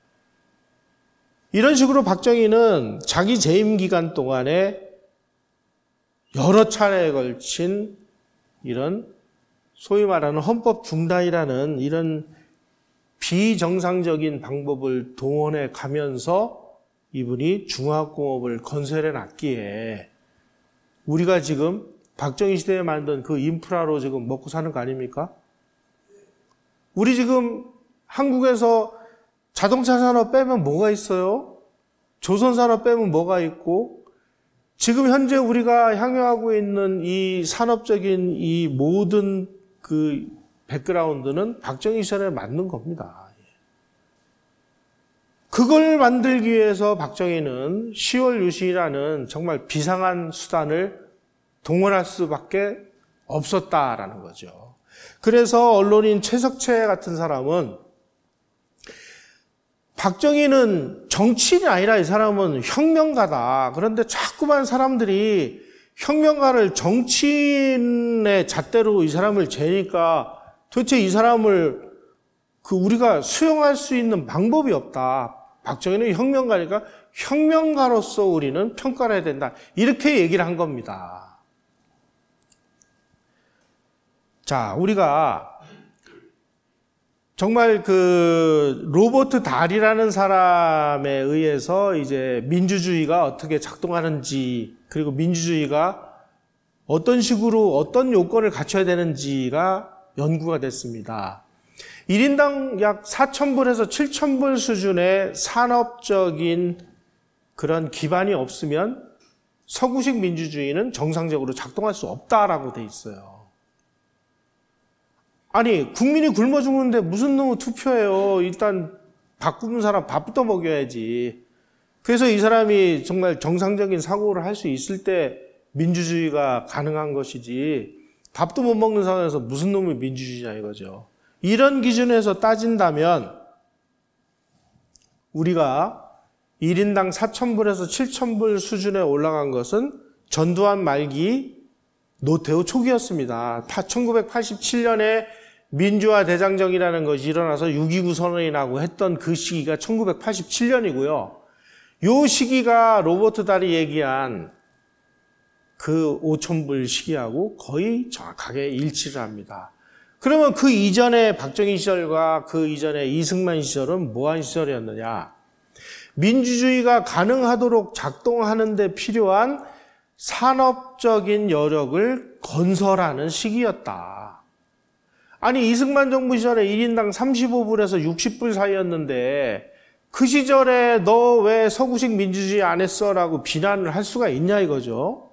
이런 식으로 박정희는 자기 재임 기간 동안에 여러 차례에 걸친 이런 소위 말하는 헌법 중단이라는 이런 비정상적인 방법을 동원해 가면서 이분이 중화학공업을 건설해 놨기에 우리가 지금 박정희 시대에 만든 그 인프라로 지금 먹고 사는 거 아닙니까? 우리 지금 한국에서 자동차 산업 빼면 뭐가 있어요? 조선 산업 빼면 뭐가 있고 지금 현재 우리가 향유하고 있는 이 산업적인 이 모든 그 백그라운드는 박정희 시절에 만든 겁니다. 그걸 만들기 위해서 박정희는 시월 유신이라는 정말 비상한 수단을 동원할 수밖에 없었다라는 거죠. 그래서 언론인 최석채 같은 사람은 박정희는 정치인이 아니라 이 사람은 혁명가다. 그런데 자꾸만 사람들이 혁명가를 정치인의 잣대로 이 사람을 재니까 도대체 이 사람을 그 우리가 수용할 수 있는 방법이 없다. 박정희는 혁명가니까 혁명가로서 우리는 평가를 해야 된다. 이렇게 얘기를 한 겁니다. 자, 우리가 정말 그 로버트 달이라는 사람에 의해서 이제 민주주의가 어떻게 작동하는지 그리고 민주주의가 어떤 식으로 어떤 요건을 갖춰야 되는지가 연구가 됐습니다. 일 인당 약 사천 불에서 칠천 불 수준의 산업적인 그런 기반이 없으면 서구식 민주주의는 정상적으로 작동할 수 없다라고 돼 있어요. 아니, 국민이 굶어 죽는데 무슨 놈의 투표예요. 일단 밥 굶는 사람 밥부터 먹여야지. 그래서 이 사람이 정말 정상적인 사고를 할 수 있을 때 민주주의가 가능한 것이지 밥도 못 먹는 상황에서 무슨 놈의 민주주의냐 이거죠. 이런 기준에서 따진다면 우리가 일 인당 사천 불에서 칠천 불 수준에 올라간 것은 전두환 말기 노태우 초기였습니다. 천구백팔십칠 년에 민주화 대장정이라는 것이 일어나서 육이구 선언이 나고 했던 그 시기가 천구백팔십칠 년이고요. 요 시기가 로버트 달이 얘기한 그 오천 불 시기하고 거의 정확하게 일치를 합니다. 그러면 그 이전에 박정희 시절과 그 이전에 이승만 시절은 뭐한 시절이었느냐? 민주주의가 가능하도록 작동하는 데 필요한 산업적인 여력을 건설하는 시기였다. 아니, 이승만 정부 시절에 일 인당 삼십오 불에서 육십 불 사이였는데 그 시절에 너 왜 서구식 민주주의 안 했어? 라고 비난을 할 수가 있냐 이거죠.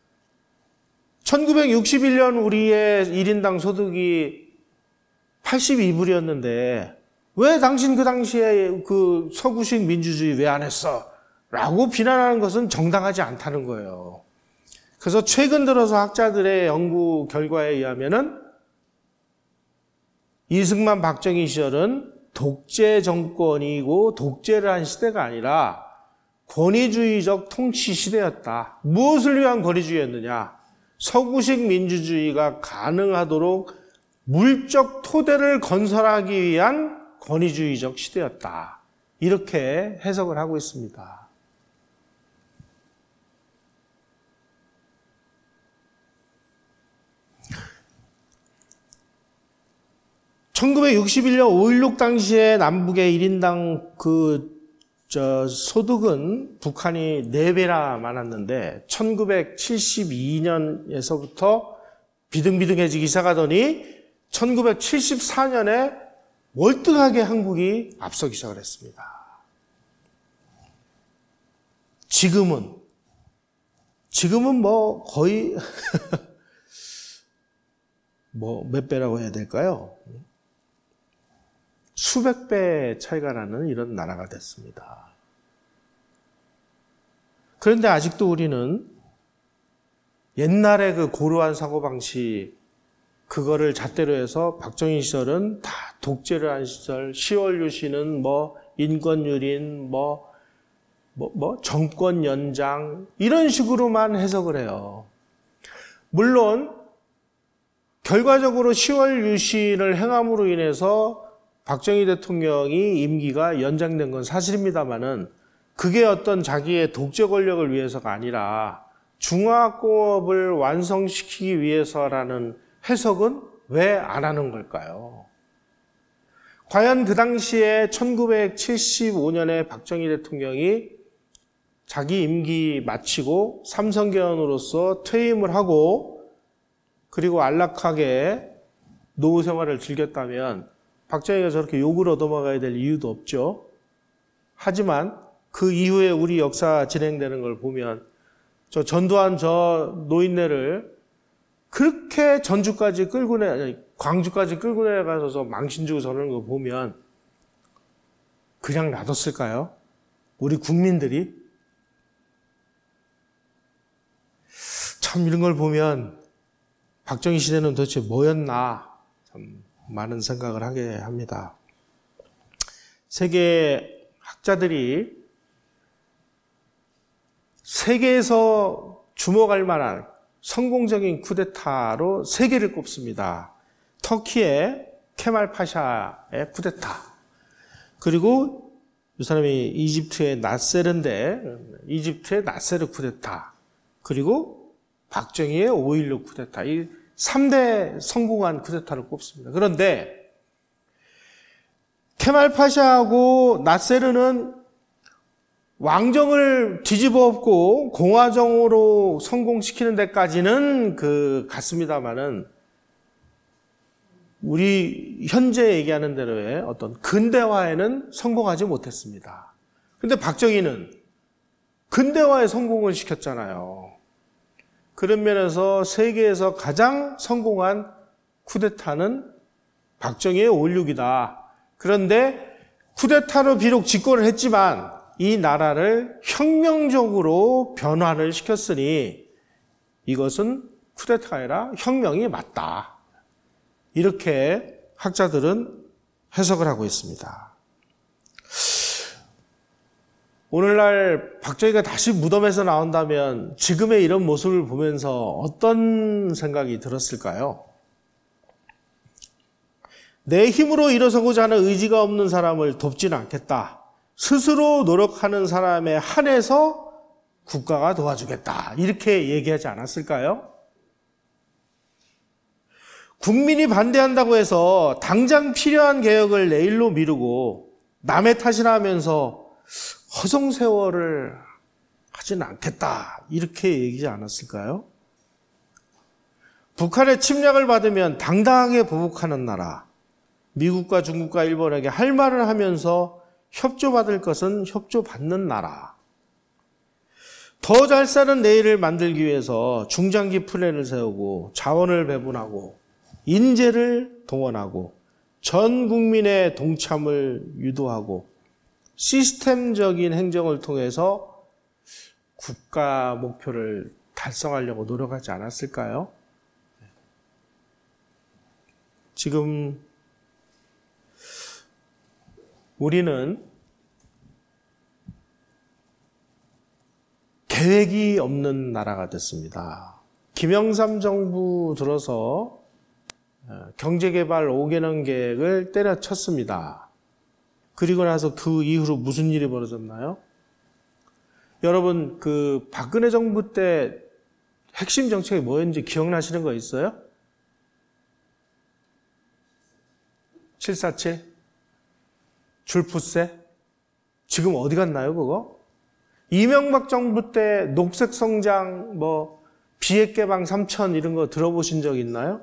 천구백육십일 년 우리의 일 인당 소득이 팔십이 불이었는데 왜 당신 그 당시에 그 서구식 민주주의 왜 안 했어? 라고 비난하는 것은 정당하지 않다는 거예요. 그래서 최근 들어서 학자들의 연구 결과에 의하면은 이승만 박정희 시절은 독재 정권이고 독재를 한 시대가 아니라 권위주의적 통치 시대였다. 무엇을 위한 권위주의였느냐? 서구식 민주주의가 가능하도록 물적 토대를 건설하기 위한 권위주의적 시대였다. 이렇게 해석을 하고 있습니다. 천구백육십일 년 오일육 당시에 남북의 일 인당 그, 저, 소득은 북한이 네 배나 많았는데, 천구백칠십이 년에서부터 비등비등해지기 시작하더니, 천구백칠십사 년에 월등하게 한국이 앞서기 시작을 했습니다. 지금은, 지금은 뭐 거의, 뭐 몇 배라고 해야 될까요? 수백 배 차이가 나는 이런 나라가 됐습니다. 그런데 아직도 우리는 옛날의 그 고루한 사고방식, 그거를 잣대로 해서 박정희 시절은 다 독재를 한 시절, 시월 유신은 뭐 인권유린, 뭐, 뭐, 뭐 정권 연장, 이런 식으로만 해석을 해요. 물론, 결과적으로 시월 유신을 행함으로 인해서 박정희 대통령이 임기가 연장된 건 사실입니다만은 그게 어떤 자기의 독재 권력을 위해서가 아니라 중화공업을 완성시키기 위해서라는 해석은 왜 안 하는 걸까요? 과연 그 당시에 천구백칠십오 년에 박정희 대통령이 자기 임기 마치고 삼성개헌으로서 퇴임을 하고 그리고 안락하게 노후 생활을 즐겼다면 박정희가 저렇게 욕을 얻어먹어야 될 이유도 없죠. 하지만 그 이후에 우리 역사 진행되는 걸 보면 저 전두환 저 노인네를 그렇게 전주까지 끌고 내, 아니, 광주까지 끌고 내려가서 망신 주고 저러는 거 보면 그냥 놔뒀을까요? 우리 국민들이? 참 이런 걸 보면 박정희 시대는 도대체 뭐였나 참 많은 생각을 하게 합니다. 세계 학자들이 세계에서 주목할 만한 성공적인 쿠데타로 세 개를 꼽습니다. 터키의 케말 파샤의 쿠데타, 그리고 이 사람이 이집트의 나세르인데 이집트의 나세르 쿠데타, 그리고 박정희의 오일육 쿠데타, 이 삼 대 성공한 쿠데타를 꼽습니다. 그런데 케말 파샤하고 나세르는 왕정을 뒤집어 엎고 공화정으로 성공시키는 데까지는 그 갔습니다만은 우리 현재 얘기하는 대로의 어떤 근대화에는 성공하지 못했습니다. 그런데 박정희는 근대화에 성공을 시켰잖아요. 그런 면에서 세계에서 가장 성공한 쿠데타는 박정희의 오일육이다. 그런데 쿠데타로 비록 집권을 했지만 이 나라를 혁명적으로 변화를 시켰으니 이것은 쿠데타가 아니라 혁명이 맞다. 이렇게 학자들은 해석을 하고 있습니다. 오늘날 박정희가 다시 무덤에서 나온다면 지금의 이런 모습을 보면서 어떤 생각이 들었을까요? 내 힘으로 일어서고자 하는 의지가 없는 사람을 돕지는 않겠다. 스스로 노력하는 사람에 한해서 국가가 도와주겠다. 이렇게 얘기하지 않았을까요? 국민이 반대한다고 해서 당장 필요한 개혁을 내일로 미루고 남의 탓이나 하면서 허송세월을 하지는 않겠다. 이렇게 얘기하지 않았을까요? 북한의 침략을 받으면 당당하게 보복하는 나라, 미국과 중국과 일본에게 할 말을 하면서 협조받을 것은 협조받는 나라, 더 잘 사는 내일을 만들기 위해서 중장기 플랜을 세우고 자원을 배분하고 인재를 동원하고 전 국민의 동참을 유도하고 시스템적인 행정을 통해서 국가 목표를 달성하려고 노력하지 않았을까요? 지금 우리는 계획이 없는 나라가 됐습니다. 김영삼 정부 들어서 경제개발 오 개년 계획을 때려쳤습니다. 그리고 나서 그 이후로 무슨 일이 벌어졌나요? 여러분, 그 박근혜 정부 때 핵심 정책이 뭐였는지 기억나시는 거 있어요? 칠사칠? 줄푸세? 지금 어디 갔나요, 그거? 이명박 정부 때 녹색 성장, 뭐, 비핵 개방 삼천 이런 거 들어보신 적 있나요?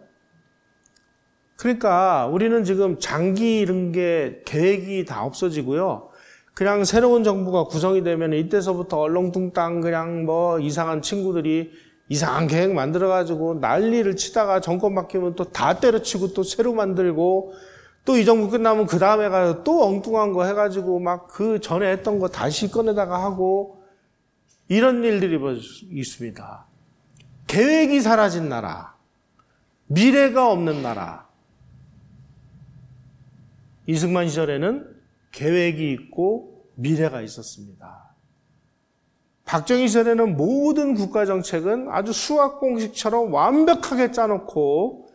그러니까 우리는 지금 장기 이런 게 계획이 다 없어지고요. 그냥 새로운 정부가 구성이 되면 이때서부터 얼렁뚱땅 그냥 뭐 이상한 친구들이 이상한 계획 만들어가지고 난리를 치다가 정권 바뀌면 또 다 때려치고 또 새로 만들고 또 이 정부 끝나면 그 다음에 가서 또 엉뚱한 거 해가지고 막 그 전에 했던 거 다시 꺼내다가 하고 이런 일들이 있습니다. 계획이 사라진 나라, 미래가 없는 나라. 이승만 시절에는 계획이 있고 미래가 있었습니다. 박정희 시절에는 모든 국가 정책은 아주 수학 공식처럼 완벽하게 짜놓고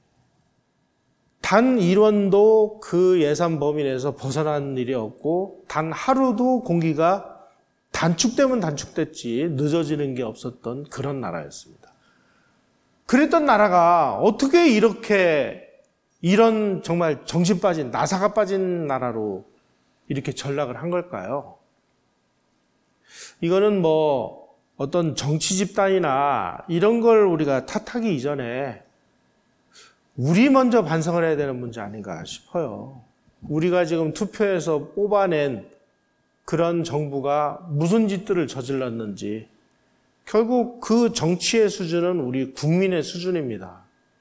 단 일 원도 그 예산 범위 내에서 벗어난 일이 없고 단 하루도 공기가 단축되면 단축됐지 늦어지는 게 없었던 그런 나라였습니다. 그랬던 나라가 어떻게 이렇게 이런 정말 정신 빠진 나사가 빠진 나라로 이렇게 전락을 한 걸까요? 이거는 뭐 어떤 정치 집단이나 이런 걸 우리가 탓하기 이전에 우리 먼저 반성을 해야 되는 문제 아닌가 싶어요. 우리가 지금 투표해서 뽑아낸 그런 정부가 무슨 짓들을 저질렀는지 결국 그 정치의 수준은 우리 국민의 수준입니다.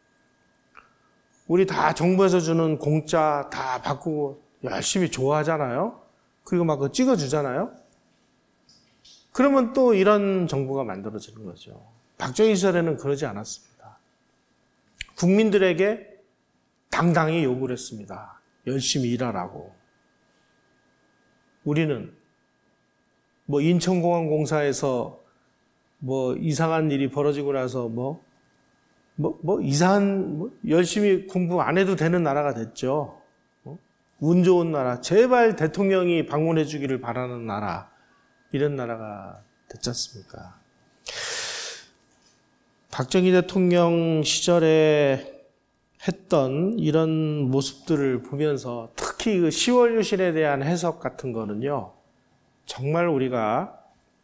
우리 다 정부에서 주는 공짜 다 받고 열심히 좋아하잖아요. 그리고 막 그거 찍어주잖아요. 그러면 또 이런 정부가 만들어지는 거죠. 박정희 시절에는 그러지 않았습니다. 국민들에게 당당히 요구를 했습니다. 열심히 일하라고. 우리는 뭐 인천공항공사에서 뭐 이상한 일이 벌어지고 나서 뭐 뭐, 뭐, 이상한, 뭐 열심히 공부 안 해도 되는 나라가 됐죠. 어? 운 좋은 나라. 제발 대통령이 방문해 주기를 바라는 나라. 이런 나라가 됐지 않습니까? 박정희 대통령 시절에 했던 이런 모습들을 보면서 특히 그 시월 유신에 대한 해석 같은 거는요, 정말 우리가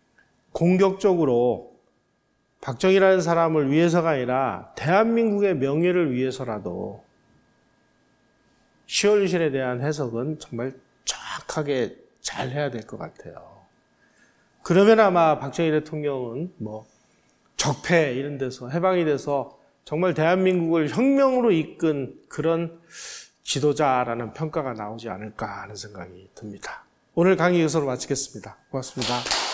공격적으로 박정희라는 사람을 위해서가 아니라 대한민국의 명예를 위해서라도 시월 유신에 대한 해석은 정말 정확하게 잘 해야 될 것 같아요. 그러면 아마 박정희 대통령은 뭐 적폐 이런 데서 해방이 돼서 정말 대한민국을 혁명으로 이끈 그런 지도자라는 평가가 나오지 않을까 하는 생각이 듭니다. 오늘 강의 여기서 마치겠습니다. 고맙습니다.